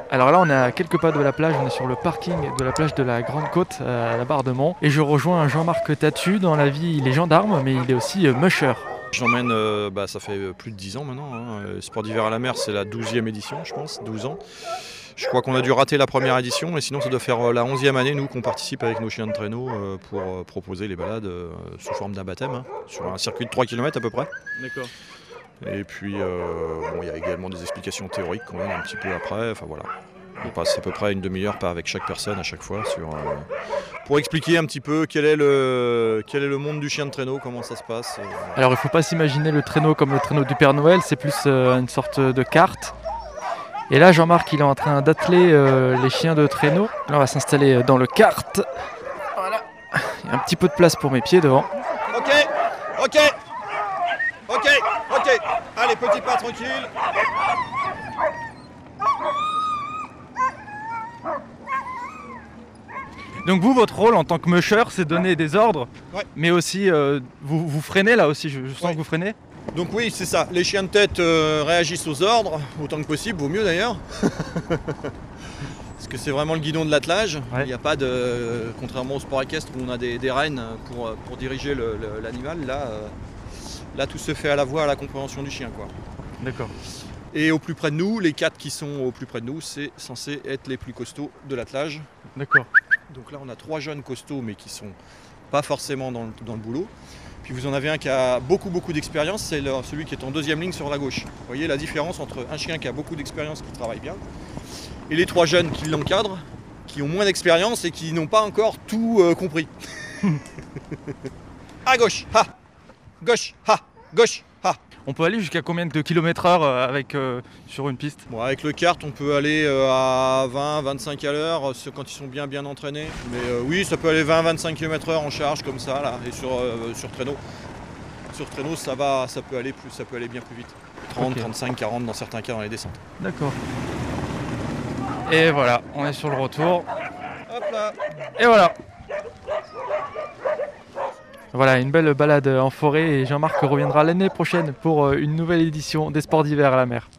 Alors là, on est à quelques pas de la plage, on est sur le parking de la plage de la Grande Côte à la Barre-de-Mont. Et je rejoins Jean-Marc Tatu. Dans la vie, il est gendarme, mais il est aussi musher. J'emmène, ça fait plus de 10 ans maintenant. Sport d'hiver à la mer, c'est la 12e édition, je pense, 12 ans. Je crois qu'on a dû rater la première édition, et sinon ça doit faire la 11e année, nous, qu'on participe avec nos chiens de traîneau pour proposer les balades sous forme d'un baptême, sur un circuit de 3 km à peu près. D'accord. Et puis, il y a également des explications théoriques quand même un petit peu après. Enfin voilà, on passe à peu près une demi-heure avec chaque personne à chaque fois pour expliquer un petit peu quel est le monde du chien de traîneau, comment ça se passe. Alors il ne faut pas s'imaginer le traîneau comme le traîneau du Père Noël, c'est plus une sorte de carte. Et là, Jean-Marc, il est en train d'atteler les chiens de traîneau. Là, on va s'installer dans le kart. Voilà. Il y a un petit peu de place pour mes pieds devant. Ok. Allez, petit pas tranquille. Donc vous, votre rôle en tant que musher, c'est donner des ordres, Ouais. mais aussi vous freinez là aussi, je sens Ouais. que vous freinez. Donc oui, c'est ça. Les chiens de tête réagissent aux ordres, autant que possible, vaut mieux d'ailleurs. Parce que c'est vraiment le guidon de l'attelage. Ouais. Il n'y a pas de, contrairement au sport équestre où on a des rênes pour diriger l'animal, là tout se fait à la voix, à la compréhension du chien, quoi. D'accord. Et au plus près de nous, les 4 qui sont au plus près de nous, c'est censé être les plus costauds de l'attelage. D'accord. Donc là on a 3 jeunes costauds mais qui sont pas forcément dans le boulot. Puis vous en avez un qui a beaucoup d'expérience, c'est celui qui est en deuxième ligne sur la gauche. Vous voyez la différence entre un chien qui a beaucoup d'expérience, qui travaille bien, et les 3 jeunes qui l'encadrent, qui ont moins d'expérience et qui n'ont pas encore tout compris. À gauche, ha. Gauche, ha. Gauche, ha. On peut aller jusqu'à combien de km/h sur une piste? Bon, avec le kart, on peut aller à 20-25 à l'heure quand ils sont bien entraînés. Mais oui, ça peut aller 20-25 km/h en charge comme ça, là, et sur traîneau. Sur traîneau, ça peut aller bien plus vite. 30, Ok. 35, 40 dans certains cas dans les descentes. D'accord. Et voilà, on est sur le retour. Hop là. Et voilà. Voilà, une belle balade en forêt et Jean-Marc reviendra l'année prochaine pour une nouvelle édition des sports d'hiver à la mer.